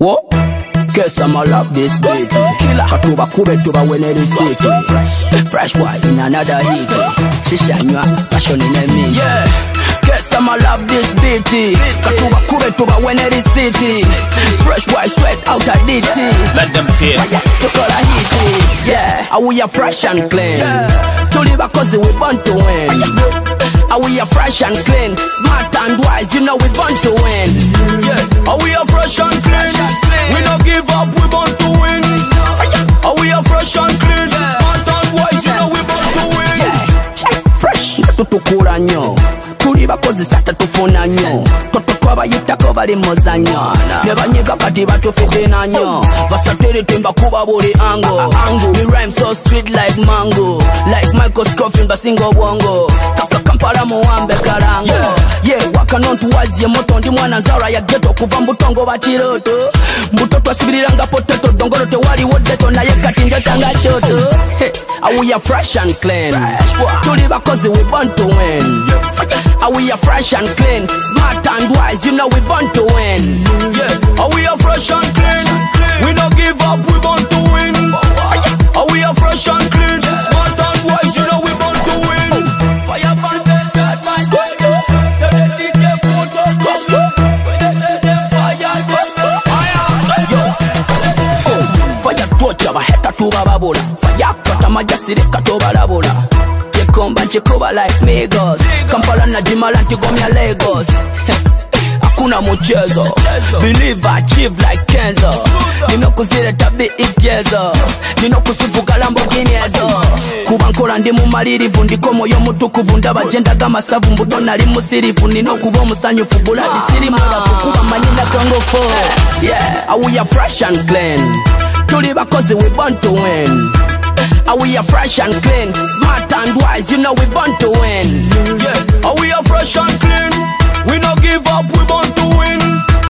What? Guess I'ma love this beat. Katuba kube tuba when city. Fresh boy in another heat. Shishanywa passion in a me. Yeah. Guess I'ma love this beat. Katuba kube tuba when city. Fresh boy straight out of DT. Let them feel. Yeah. Are we a fresh and clean? To live cause we born to win. Are we a fresh and clean? Smart and wise, you know we born to win. Yeah. Are we a fresh and clean? We don't give up, we born to win. Are we a fresh and clean? Smart and wise, you know we born to win. Fresh, tutukura nyo. Tuli bakozi sata tufuna nyo. Toto twaba yitako bali mozanyo. Nebanyega kati batufite na nyo. Vasatiri timba kuba buli ango. We rhyme so sweet like mango. Like Michael Scofield basingo bongo. Kampala muwambe karango. Yeah, wakanon tuwazi ye moto ndi mwana nzara ya ghetto. Kuva mbutongo bachiroto. Mbutoto asibiranga potato. Dongoro te wali wodeto na ye kati njo changa choto. Are we a fresh and clean? Tuli bakozi we born to win. Are we a fresh and clean? Smart and wise, you know we born to win. Yeah. Are we a fresh and clean? We don't give up, we born to win. Are we a fresh and clean? Smart and wise, you know we born to win. Fire band, fire torch, baheta tubababula. Fire kata majasire katobalabula. Komba nchikuba like Migos. Kampala na Jimala ntigomya Lagos. Hakuna mchezo. Believe I achieve like Kenzo. Nino kuzire tabi ikezo. Nino kusifuka Lamborghini ezo. Kubankola ndi mumalirivu ndiko moyo mutukuvu ndaba jenda kama savu mbuto nali musirifu. Nino kubo musanyufu buladi siri mula kukuba manyinda Congo 4. Yeah, are we a fresh and clean? Tuli bakozi we born to win. Are we a fresh and clean? Smart and wise, you know we born to win. Yeah.